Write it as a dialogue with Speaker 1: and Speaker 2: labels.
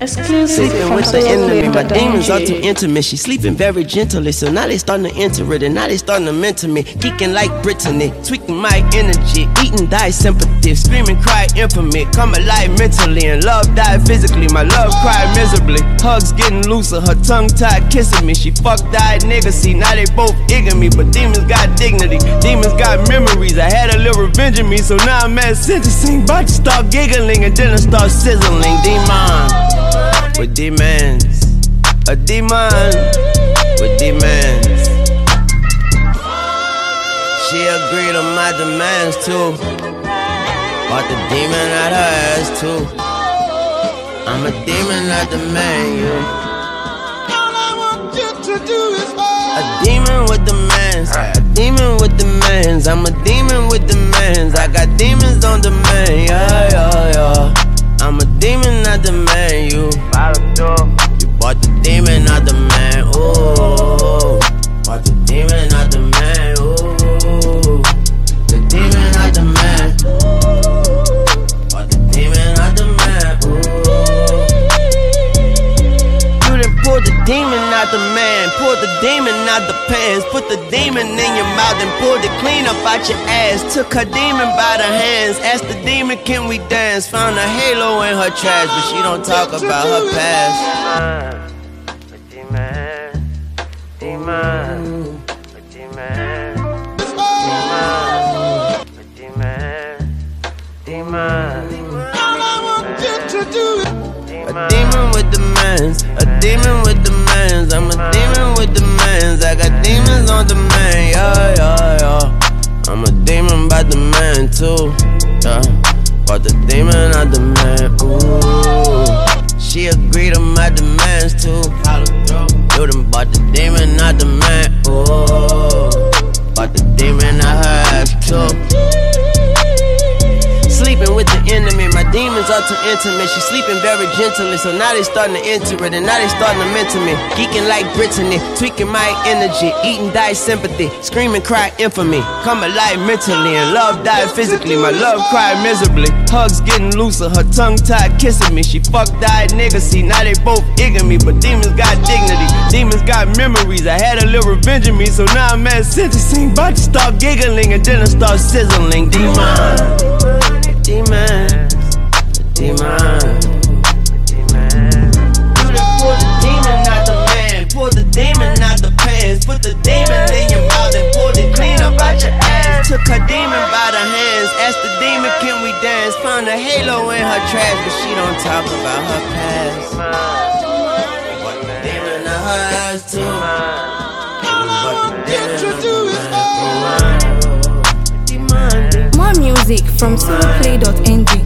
Speaker 1: Exclusive
Speaker 2: Sleeping
Speaker 1: from
Speaker 2: with the enemy, my demons are too
Speaker 1: SoloFlavor.ng.
Speaker 2: intimate. She sleeping very gently, so now they starting to enter it, and now they starting to mentor me. Geeking like Brittany, tweaking my energy, eating die sympathy, screaming, cry infamy, come alive mentally, and love died physically. My love cried miserably, hugs getting looser, her tongue tied kissing me. She fuck died niggas, see now they both igging me, but demons got dignity, demons got memories. I had a little revenge in me, so now I'm at sentencing, about to start giggling, and then I start sizzling. Demon with demands, a demon with demands. She agreed to my demands too, bought the demon out her ass too. I'm a demon, I demand you.
Speaker 3: All I want you to do is
Speaker 2: A demon with demands, a demon with demands. I'm a demon with demands. I got demons on demand, yeah, yeah, yeah. I'm a demon, I demand you. You bought the demon, I demand, ooh. Bought the demon, I demand, ooh. The demon, I demand. Bought the demon, I demand, ooh. You done pulled the demon out the man, pulled the demon out the pants, put the demon in your mouth and pulled it clean up out your ass. Took her demon by the hands, asked the demon, can we dance? Found a halo in her trash, but she don't talk about her past. Demon, demon, demon, demon, demon.
Speaker 3: all I want you to do is
Speaker 2: A demon with demands, a demon with demands. I'm a demon with demands. I got demons on demand, yeah, yeah, yeah. I'm a demon by demand too, yeah. But the demon I demand, ooh. She agreed to my demands too. You done bought the demon I demand, ooh. Bought the demon I have too. Sleeping with the enemy, my demons are too intimate. She sleeping very gently, so now they starting to enter it, and now they starting to mentor me. Geeking like Brittany, tweaking my energy, eating die sympathy, screaming, cry infamy, come alive mentally, and love died physically. My love cried miserably, hugs getting looser, her tongue tied kissing me. She fuck died niggas, see now they both igging me, but demons got dignity, demons got memories. I had a little revenge in me, so now I'm at sentencing, about to start giggling, and then I start sizzling. Demon. Demons, demons, demons. You done pull the demon out the man, pull the demon out the pants, put the demon in your mouth and pulled it clean up out your ass. Took her demon by the hands, asked the demon, can we dance? Found a halo in her trash, but she don't talk about her past. What the demon out her ass too.
Speaker 3: all I want you to do is
Speaker 1: More music from SoloFlavor.ng.